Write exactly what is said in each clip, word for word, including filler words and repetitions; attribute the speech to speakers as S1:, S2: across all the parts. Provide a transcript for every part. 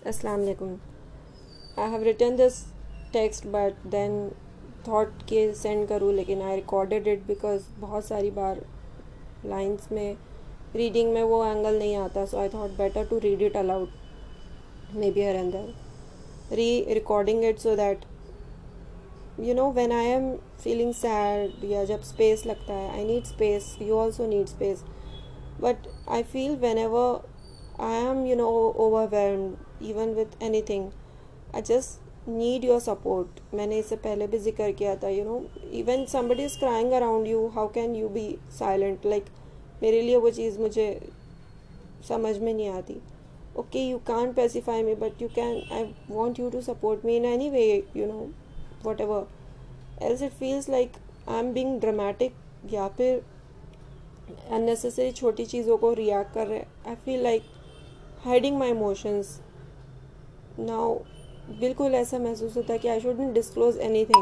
S1: Assalamu alaikum. I have written this text but then thought के send करूँ, लेकिन I recorded it because बहुत सारी बार lines में reading में वो angle नहीं आता, so I thought better to read it aloud, maybe here and there, re-recording it so that you know when I am feeling sad या जब space लगता है, I need space, you also need space, but I feel whenever I am you know overwhelmed even with anything, I just need your support. मैंने इससे पहले भी जिक्र किया था, you know even somebody is crying around you, how can you be silent? Like मेरे लिए वो चीज़ मुझे समझ में नहीं आती. Okay, you can't pacify me, but you can, I want you to support me in any way, you know whatever. Else it feels like I'm being dramatic या फिर unnecessary छोटी चीज़ों को react कर रहे. I feel like hiding my emotions. Now बिल्कुल ऐसा महसूस होता है कि I shouldn't disclose anything.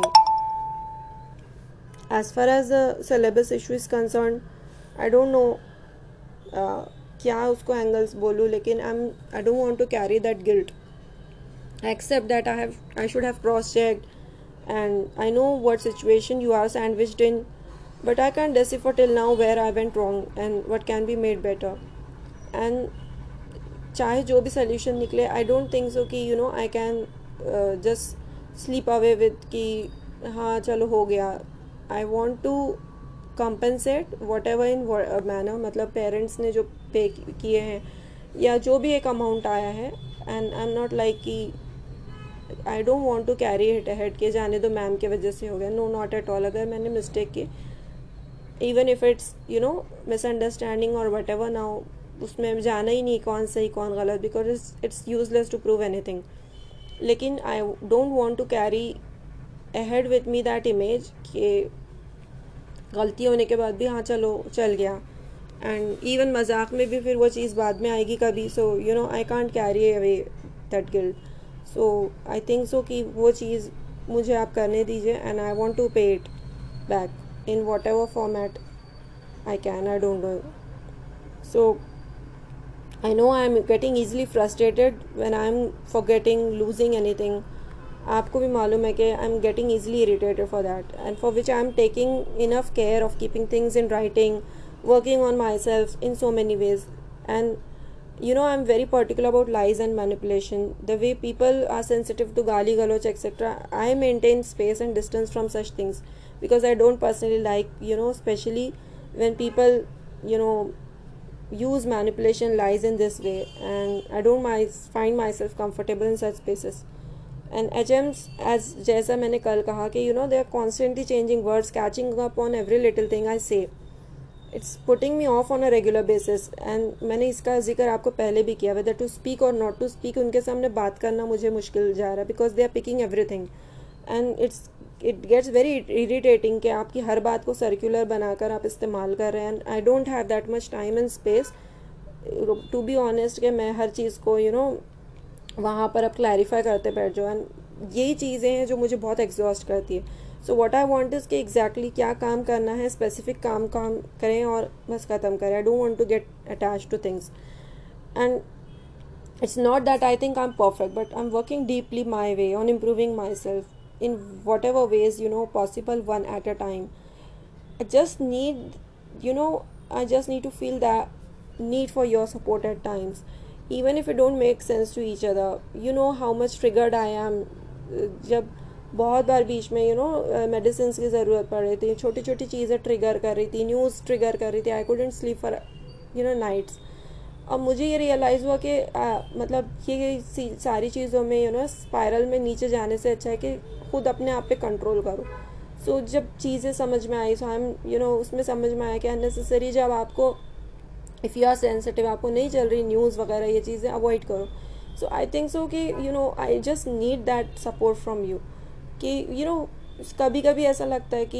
S1: As far as the syllabus issue is concerned, I don't know uh, क्या उसको angles बोलूँ, लेकिन I'm I don't want to carry that guilt. I accept that I have I should have cross-checked and I know what situation you are sandwiched in, but I can't decipher till now where I went wrong and what can be made better. And चाहे जो भी solution निकले, I don't think so कि you know I can just sleep away with कि हाँ चलो हो गया. I want to compensate whatever in manner, मतलब पेरेंट्स ने जो पे किए हैं या जो भी एक अमाउंट आया है, and I am not like कि I don't want to carry it ahead के जाने दो मैम की वजह से हो गया. No, not at all. अगर मैंने मिस्टेक की, even if it's you know misunderstanding और वट एवर, नाउ उसमें जाना ही नहीं कौन सही कौन गलत, because it's useless to prove anything. लेकिन I don't want to carry ahead with me that image कि गलती होने के बाद भी हाँ चलो चल गया, एंड इवन मजाक में भी फिर वो चीज़ बाद में आएगी कभी. So you know I can't carry away that guilt. So I think so कि वो चीज़ मुझे आप करने दीजिए, and I want to pay it back in whatever format I can. I don't know. So I know I am getting easily frustrated when I am forgetting, losing anything. आपको भी मालूम है कि I am getting easily irritated for that, and for which I am taking enough care of keeping things in writing, working on myself in so many ways. And you know I am very particular about lies and manipulation. The way people are sensitive to gali galoch et cetera. I maintain space and distance from such things because I don't personally like, you know, especially when people, you know, use manipulation, lies in this way, and I don't my, find myself comfortable in such spaces. And H Ms, as जैसा मैंने कल कहा कि you know they are constantly changing words, catching up on every little thing I say. It's putting me off on a regular basis. And मैंने इसका जिक्र आपको पहले भी किया, whether to speak or not to speak, उनके सामने बात करना मुझे मुश्किल जा रहा है because they are picking everything, and it's it gets very irritating कि आपकी हर बात को सर्कुलर बनाकर आप इस्तेमाल कर रहे हैं. And I don't have that much time and space to be honest कि मैं हर चीज़ को यू नो वहाँ पर अब क्लैरिफाई करते बैठ जाओ. एंड यही चीज़ें हैं जो मुझे बहुत एग्जॉस्ट करती है. So what I want is कि एग्जैक्टली क्या काम करना है, स्पेसिफिक काम काम करें और बस ख़त्म करें. I don't want to get attach to things. And it's not that I think I'm perfect, but I'm working deeply my way on improving myself in whatever ways you know possible, one at a time. I just need, you know I just need to feel that need for your support at times, even if it don't make sense to each other. You know how much triggered I am जब बहुत बार बीच में you know medicine की ज़रूरत पड़ रही थी, छोटी छोटी चीज़ें ट्रिगर कर रही थी, न्यूज़ ट्रिगर कर रही थी. I couldn't sleep for you know nights. अब मुझे ये रियलाइज़ हुआ कि आ, मतलब ये सारी चीज़ों में यू नो स्पाइरल में नीचे जाने से अच्छा है कि खुद अपने आप पे कंट्रोल करो. सो so, जब चीज़ें समझ में आई, so I am you know उसमें समझ में आया कि अननेसेसरी जब आपको इफ़ यू आर सेंसिटिव, आपको नहीं चल रही न्यूज़ वगैरह, ये चीज़ें अवॉइड करो. सो आई थिंक सो कि you know I just need that support from you कि यू नो कभी कभी ऐसा लगता है कि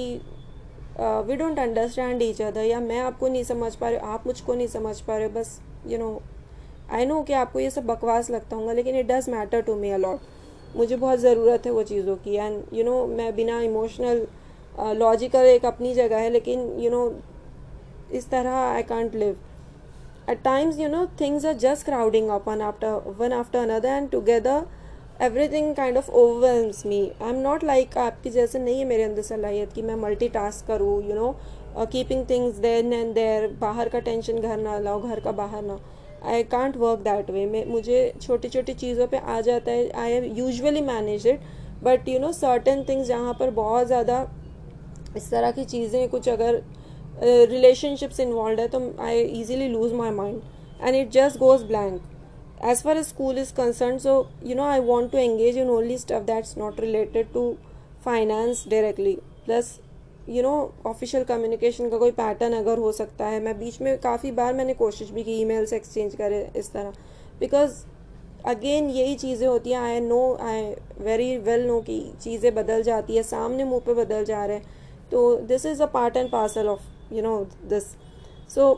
S1: we don't understand each other, या मैं आपको नहीं समझ पा रही, आप मुझको नहीं समझ पा रहे. बस यू नो आई नो कि आपको ये सब बकवास लगता होगा, लेकिन it does matter to me a lot. मुझे बहुत ज़रूरत है वो चीज़ों की. एंड यू नो मैं बिना इमोशनल लॉजिकल एक अपनी जगह है, लेकिन यू you नो know, इस तरह I can't live. at times, you know, things are just crowding up one after one after another, and together everything kind of overwhelms me. I'm not like आपकी जैसे नहीं है मेरे अंदर सलाहियत कि मैं मल्टी टास्क करूँ, you know, keeping things then and there, बाहर का टेंशन घर ना लाओ, घर का बाहर ना. I can't work that way. मैं मुझे छोटी छोटी चीज़ों पे आ जाता है. I have usually manage it, but you know certain things जहाँ पर बहुत ज़्यादा इस तरह की चीज़ें, कुछ अगर रिलेशनशिप्स इन्वॉल्व है, तो I easily lose my mind and it just goes blank. As far as school is concerned, so you know, I want to engage in only stuff that's not related to finance directly. Plus you know, official communication का कोई pattern अगर हो सकता है. मैं बीच में काफ़ी बार मैंने कोशिश भी की ईमेल्स एक्सचेंज करे इस तरह, बिकॉज अगेन यही चीज़ें होती हैं. I know, I very well know कि चीज़ें बदल जाती है, सामने मुंह पे बदल जा रहे हैं. तो this is a part and parcel of you know this. So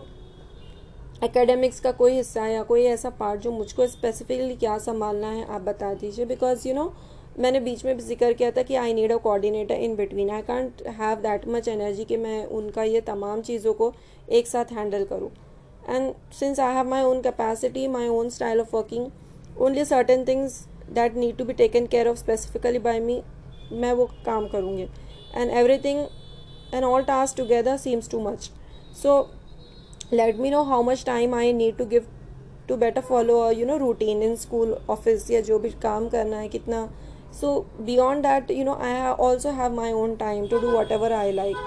S1: academics का कोई हिस्सा या कोई ऐसा पार्ट जो मुझको स्पेसिफिकली क्या संभालना है, आप बता दीजिए. बिकॉज यू नो, मैंने बीच में भी जिक्र किया था कि I need a coordinator in between. I can't have that much energy कि मैं उनका ये तमाम चीज़ों को एक साथ हैंडल करूँ. And since I have my own capacity, my own style of working, only certain things that need to be taken care of specifically by me, मैं वो काम करूँगी. And everything and all task together seems too much. So let me know how much time I need to give to better follow a you know routine in school, office या जो भी काम करना है कितना. so beyond that, you know, I also have my own time to do whatever I like.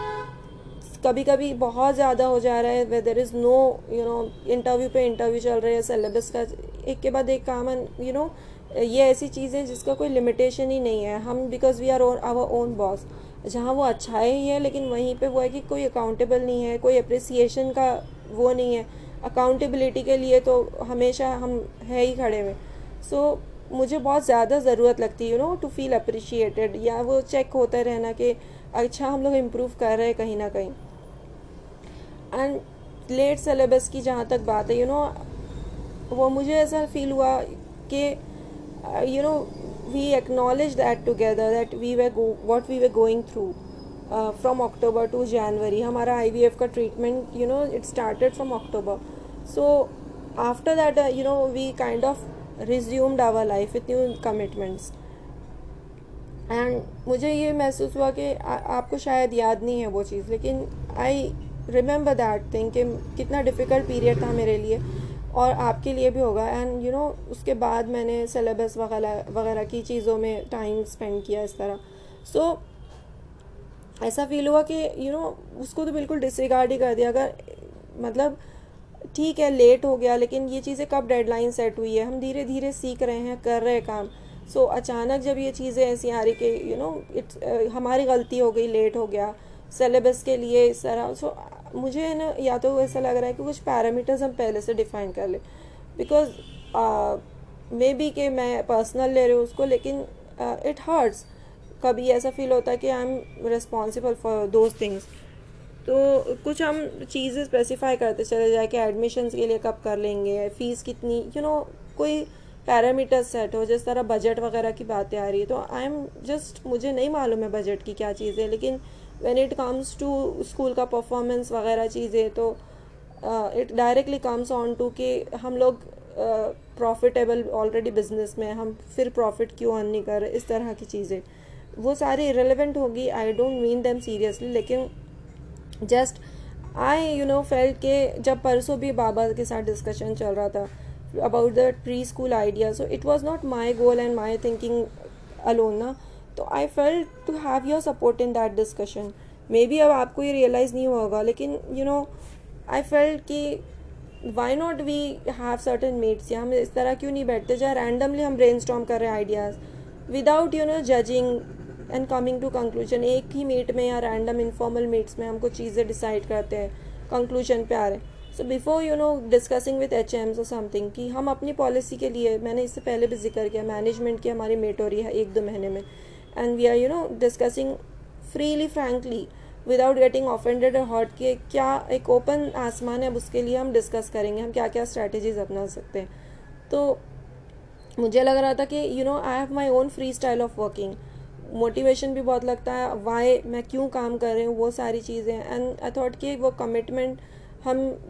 S1: कभी कभी बहुत ज़्यादा हो जा रहा है, where there is no you know interview पे इंटरव्यू चल रहे हैं, सिलेबस का एक के बाद एक काम. यू नो, ये ऐसी चीज़ है जिसका कोई लिमिटेशन ही नहीं है. हम because we are our own boss. जहाँ वो अच्छा है ही है, लेकिन वहीं पे वो है कि कोई अकाउंटेबल नहीं है, कोई अप्रिसिएशन का वो नहीं है. अकाउंटेबिलिटी के लिए तो हमेशा हम है ही खड़े हुए. सो so, मुझे बहुत ज़्यादा ज़रूरत लगती है you know to feel appreciated, या वो चेक होता रहना कि अच्छा हम लोग इम्प्रूव कर रहे हैं कहीं ना कहीं. एंड लेट सिलेबस की जहाँ तक बात है, यू you नो know, वो मुझे ऐसा फील हुआ कि you know we acknowledge that together that we were what we were going through from October to January. हमारा आई वी एफ का treatment you know it started from October. So after that you know we kind of resumed our life with new commitments. And मुझे ये महसूस हुआ कि आ, आपको शायद याद नहीं है वो चीज़, लेकिन आई रिमेंबर दैट थिंग कि कितना डिफ़िकल्ट पीरियड था मेरे लिए और आपके लिए भी होगा. एंड यू नो उसके बाद मैंने सिलेबस वगैरह वगैरह की चीज़ों में टाइम स्पेंड किया इस तरह. सो so, ऐसा फील हुआ कि यू नो उसको तो बिल्कुल डिसरिगार्ड ही कर दिया. अगर मतलब ठीक है लेट हो गया, लेकिन ये चीज़ें कब डेडलाइन सेट हुई है, हम धीरे धीरे सीख रहे हैं, कर रहे हैं काम. सो so, अचानक जब ये चीज़ें ऐसी आ रही कि यू नो इट्स हमारी गलती हो गई, लेट हो गया सिलेबस के लिए इस तरह. सो so, मुझे ना या तो ऐसा लग रहा है कि कुछ पैरामीटर्स हम पहले से डिफाइन कर ले, बिकॉज मे बी कि मैं पर्सनल ले रही हूँ उसको, लेकिन इट uh, हर्ट्स. कभी ऐसा फील होता है कि I am responsible for those things. तो कुछ हम चीज़ें स्पेसिफाई करते चले जाए कि एडमिशन्स के लिए कब कर लेंगे, फ़ीस कितनी, यू नो कोई पैरामीटर्स सेट हो. जिस तरह बजट वगैरह की बातें आ रही है, तो आई एम जस्ट मुझे नहीं मालूम है बजट की क्या चीज़ें, लेकिन when it comes to school का परफॉर्मेंस वगैरह चीज़ें, तो it directly comes on to कि हम लोग प्रॉफिटेबल ऑलरेडी बिजनेस में, हम फिर प्रॉफिट क्यों अर्न नहीं कर रहे, इस तरह की चीज़ें वो सारी इरेलेवेंट होगी. I don't mean them seriously, लेकिन just I you know felt के जब परसों भी बाबा के साथ डिस्कशन चल रहा था about the preschool idea, so it was not my goal and my thinking alone ना. तो I felt to have your support in that discussion. Maybe अब आपको ये रियलाइज़ नहीं होगा, लेकिन यू नो आई फेल्ट कि why not we have certain meets, या हम इस तरह क्यों नहीं बैठते जहाँ रैंडमली हम ब्रेन स्टॉर्म कर रहे हैं ideas without you know judging and coming to conclusion. एक ही मीट में या रैंडम इनफॉर्मल मीट्स में हम कुछ चीज़ें डिसाइड करते हैं, कंक्लूजन पे आ रहे हैं. So before you know discussing with HMs और समथिंग कि हम अपनी पॉलिसी के लिए, मैंने इससे पहले भी जिक्र किया, मैनेजमेंट की हमारी मीट हो रही है एक दो महीने में, and we are you know discussing freely frankly without getting offended और हर्ट कि क्या एक ओपन आसमान है, अब उसके लिए हम डिस्कस करेंगे हम क्या क्या स्ट्रैटेजीज अपना सकते हैं. तो मुझे लग रहा था कि you know I have my own free style of working. Motivation भी बहुत लगता है, वाई मैं क्यों काम कर रही हूँ, वो सारी चीज़ें. एंड आई थॉट कि वो कमिटमेंट हम जिस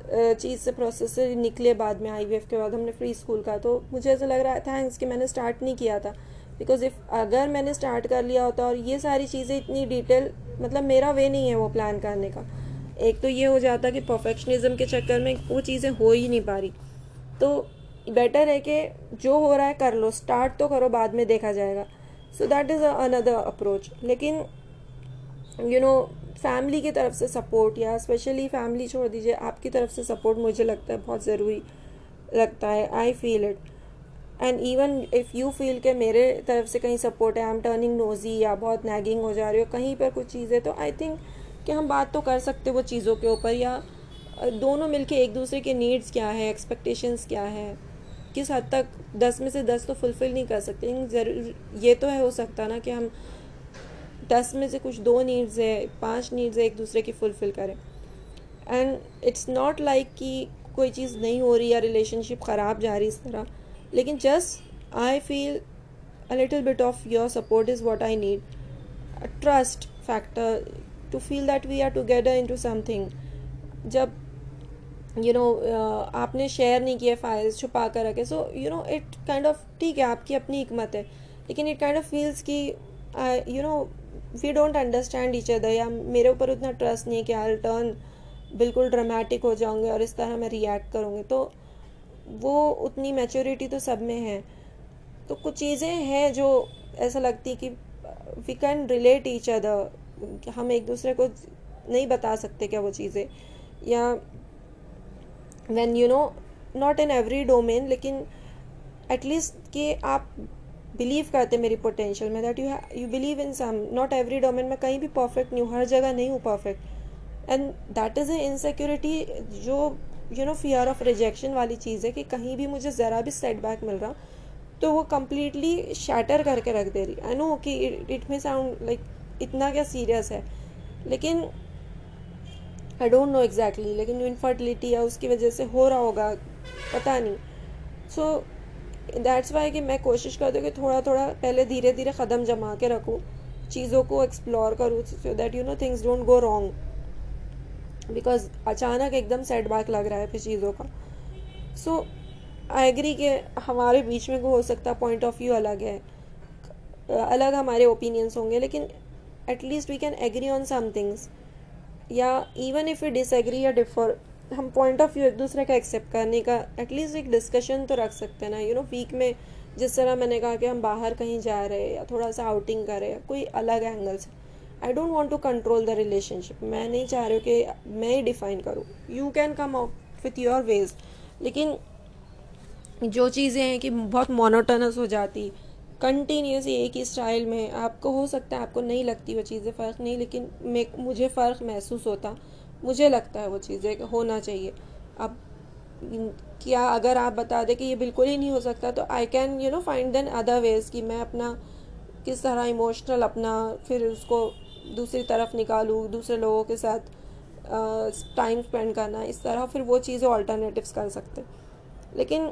S1: चीज़ से प्रोसेस से निकले बाद में, आईवीएफ के बाद हमने फ्री स्कूल का, तो मुझे ऐसा लग रहा है थैंक्स कि मैंने स्टार्ट नहीं किया था, बिकॉज इफ़ अगर मैंने स्टार्ट कर लिया होता और ये सारी चीज़ें इतनी डिटेल, मतलब मेरा वे नहीं है वो प्लान करने का, एक तो ये हो जाता कि परफेक्शनिज्म के चक्कर में वो चीज़ें हो ही नहीं पा रही। तो बेटर है कि जो हो रहा है कर लो, स्टार्ट तो करो, बाद में देखा जाएगा। So that is another approach. लेकिन यू नो फैमिली की तरफ से सपोर्ट, या स्पेशली फैमिली छोड़ दीजिए, आपकी तरफ से सपोर्ट मुझे लगता है बहुत ज़रूरी लगता है। I feel it, and even if you feel के मेरे तरफ से कहीं सपोर्ट है, आई एम टर्निंग नोजी या बहुत नैगिंग हो जा रही हो कहीं पर कुछ चीज़ें, तो आई थिंक कि हम बात तो कर सकते वो चीज़ों के ऊपर, या दोनों मिलके एक दूसरे के नीड्स क्या है, एक्सपेक्टेशंस क्या है, किस हद तक दस में से दस तो फुलफ़िल नहीं कर सकते, लेकिन ज़रूर ये तो है हो सकता ना कि हम दस में से कुछ दो नीड्स है, पांच नीड्स है, एक दूसरे की फुलफ़िल करें। एंड इट्स नॉट लाइक कि कोई चीज़ नहीं हो रही या रिलेशनशिप ख़राब जा रही इस तरह, लेकिन just I feel a little bit of your support is what I need, a trust factor to feel that we are together into something. जब यू you नो know, आपने शेयर नहीं किया, फाइल्स छुपा कर रखे, so you know it kind of, ठीक है आपकी अपनी हिकमत है, लेकिन इट काइंड ऑफ फील्स कि you know we don't understand each other, या मेरे ऊपर उतना ट्रस्ट नहीं है कि आई टर्न बिल्कुल ड्रामेटिक हो जाऊंगे और इस तरह मैं रिएक्ट करूँगी। तो वो उतनी मैच्योरिटी तो सब में है। तो कुछ चीज़ें हैं जो ऐसा लगती कि we can relate each other, हम एक दूसरे को नहीं बता सकते क्या वो चीज़ें, या when you know not in every domain, लेकिन एटलीस्ट कि आप बिलीव करते मेरी पोटेंशियल में, that you you believe in some, not every domain में कहीं भी परफेक्ट नहीं हूँ, हर जगह नहीं हूँ perfect, and that is a insecurity जो you know fear of rejection वाली चीज़ है कि कहीं भी मुझे ज़रा भी सेटबैक मिल रहा तो वो कम्प्लीटली शैटर करके रख दे रही। आई नो कि इट में साउंड लाइक इतना क्या सीरियस है, लेकिन आई डोंट नो एग्जैक्टली, लेकिन इनफर्टिलिटी या उसकी वजह से हो रहा होगा, पता नहीं। सो दैट्स वाई कि मैं कोशिश करती हूँ कि थोड़ा थोड़ा पहले धीरे धीरे कदम जमा के रखूँ, चीज़ों को एक्सप्लोर करूँ, so that you know things don't go wrong, because अचानक एकदम सेटबैक लग रहा है फिर चीज़ों का। सो आई एग्री कि हमारे बीच में हो सकता पॉइंट ऑफ व्यू अलग है, अलग हमारे ओपिनियंस होंगे, लेकिन at least we can agree on some things, या इवन इफ़ वी डिसएग्री या डिफर, हम पॉइंट ऑफ व्यू एक दूसरे का एक्सेप्ट करने का एटलीस्ट एक डिस्कशन तो रख सकते हैं ना। यू नो वीक में जिस तरह मैंने कहा कि हम बाहर कहीं जा रहे हैं या थोड़ा सा आउटिंग कर रहे हैं कोई अलग एंगल से, I don't want to control the relationship, मैं नहीं चाह रही हूँ कि मैं ही डिफाइन करूँ, you can come out with your ways, लेकिन जो चीज़ें हैं कि बहुत मोनोटोनस हो जाती कंटिन्यूस एक ही स्टाइल में, आपको हो सकता है आपको नहीं लगती वो चीज़ें, फ़र्क नहीं, लेकिन मैं मुझे फ़र्क महसूस होता, मुझे लगता है वो चीज़ें होना चाहिए। अब क्या अगर आप बता दें कि ये बिल्कुल ही नहीं हो सकता, तो I can you know find then other ways कि मैं अपना किस तरह इमोशनल अपना फिर उसको दूसरी तरफ निकालूँ, दूसरे लोगों के साथ टाइम स्पेंड करना, इस तरह फिर वो चीज़ें ऑल्टरनेटिव्स कर सकते। लेकिन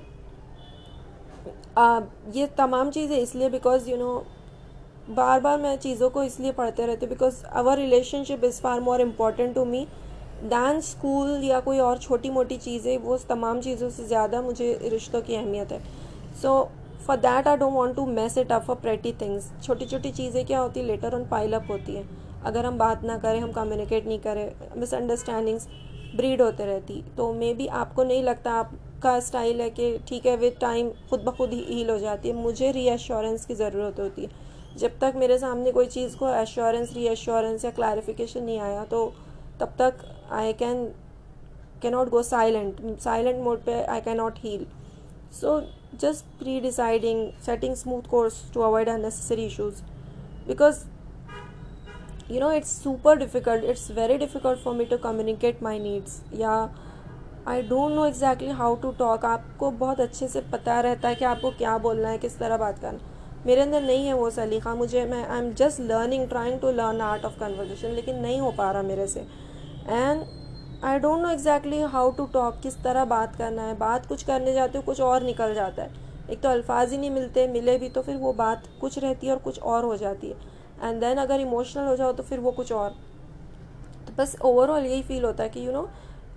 S1: आ, ये तमाम चीज़ें इसलिए बिकॉज यू नो बार बार मैं चीज़ों को इसलिए पढ़ते रहती हूँ because our relationship is far more important to me than school या कोई और छोटी मोटी चीज़ें, वो तमाम चीज़ों से ज़्यादा मुझे रिश्तों की अहमियत है। So for that I don't want to mess it up for pretty things. छोटी छोटी चीज़ें क्या होती है, लेटर ऑन पाइल अप होती हैं, अगर हम बात ना करें, हम कम्युनिकेट नहीं करें, मिसअंडरस्टैंडिंग्स ब्रीड होते रहती, तो मे बी आपको नहीं लगता, आपका स्टाइल है कि ठीक है विद टाइम खुद ब खुद हील हो जाती है, मुझे रीअश्योरेंस की ज़रूरत होती है। जब तक मेरे सामने कोई चीज़ को एश्योरेंस रीअश्योरेंस या क्लैरिफिकेशन नहीं आया, तो तब तक I can can not go silent silent mode पे, I can not heal. So just pre-deciding, setting smooth course to avoid unnecessary issues, because you know it's super difficult, it's very difficult for me to communicate my needs, या I don't know exactly how to talk. आपको बहुत अच्छे से पता रहता है कि आपको क्या बोलना है, किस तरह बात करना, मेरे अंदर नहीं है वो सलीका, मुझे मैं I am just learning, trying to learn art of conversation, लेकिन नहीं हो पा रहा मेरे से, and I don't know exactly how to talk, किस तरह बात करना है। बात कुछ करने जाते हो कुछ और निकल जाता है, एक तो अल्फाज ही नहीं मिलते, मिले भी तो फिर वो बात कुछ रहती है और कुछ और हो जाती है, एंड देन अगर इमोशनल हो जाओ तो फिर वो कुछ और। तो बस ओवरऑल यही फील होता है कि you know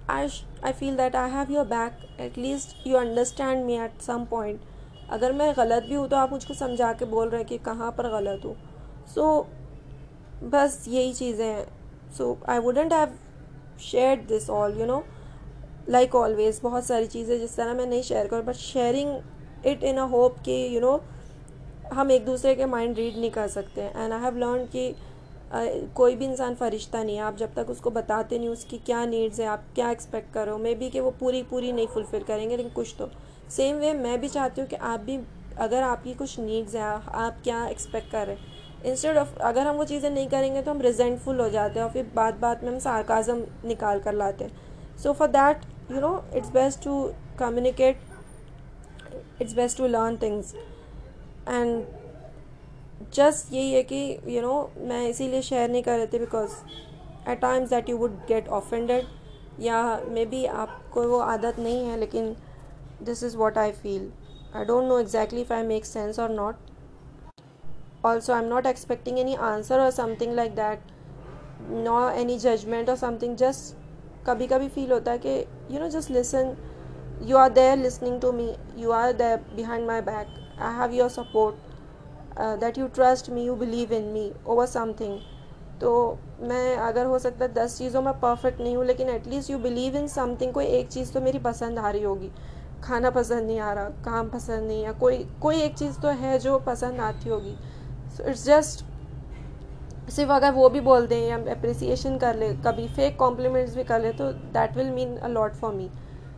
S1: I I feel that I have your back, at least you understand me at some point. अगर मैं गलत भी हूँ तो आप मुझको समझा के बोल रहे हैं कि कहाँ पर गलत हूँ. सो so, बस यही चीज़ें हैं. So I wouldn't have shared this all, you know, like always. बहुत सारी चीज़ें जिस तरह मैं नहीं शेयर करूँ, but sharing it in a hope कि यू नो हम एक दूसरे के माइंड रीड नहीं कर सकते. एंड आई हैव लर्न कि uh, कोई भी इंसान फरिश्ता नहीं है. आप जब तक उसको बताते नहीं उसकी क्या नीड्स है, आप क्या एक्सपेक्ट करो, मे बी कि वो पूरी पूरी नहीं फुलफ़िल करेंगे, लेकिन कुछ तो. सेम वे मैं भी चाहती हूँ कि आप भी, अगर आपकी कुछ नीड्स हैं, आप क्या एक्सपेक्ट कर रहे हैं, इंस्टेड ऑफ अगर हम वो चीज़ें नहीं करेंगे तो हम रिजेंटफुल हो जाते हैं और फिर बात बात में हम सार्काज़म निकाल कर लाते हैं. So for that, you know, it's best to communicate, it's best to learn things. And just यही है कि यू नो मैं इसीलिए शेयर नहीं कर रही थी because at times that you would get offended, या मे बी आपको वो आदत नहीं है, लेकिन this is what I feel. I don't know exactly if I make sense और not. Also I am not expecting any answer और something like that, no any judgement और समथिंग. जस्ट कभी कभी फील होता है कि you know just listen, you are there listening to me, you are there behind my back, I have your support, uh, that you trust me, you believe in me over something. तो मैं अगर हो सकता है दस चीज़ों में perfect नहीं हूँ, लेकिन at least you believe in something. कोई एक चीज़ तो मेरी पसंद आ रही होगी, खाना पसंद नहीं आ रहा, काम पसंद नहीं, या कोई कोई एक चीज़ तो है जो पसंद आती होगी. सो इट्स जस्ट, सिर्फ अगर वो भी बोल दें या अप्रिसिएशन कर ले, कभी फेक कॉम्प्लीमेंट्स भी कर ले, तो that will mean a lot for me.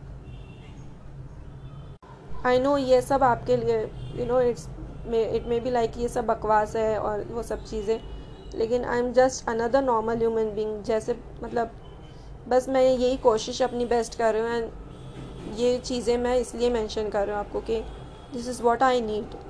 S1: I know ये सब आपके लिए, you know, it's it may be like ये सब बकवास है और वो सब चीज़ें, लेकिन I am just another normal human being. जैसे मतलब बस मैं यही कोशिश अपनी बेस्ट कर रही हूँ. एंड ये चीज़ें मैं इसलिए मेंशन कर रही हूँ आपको कि this is what I need.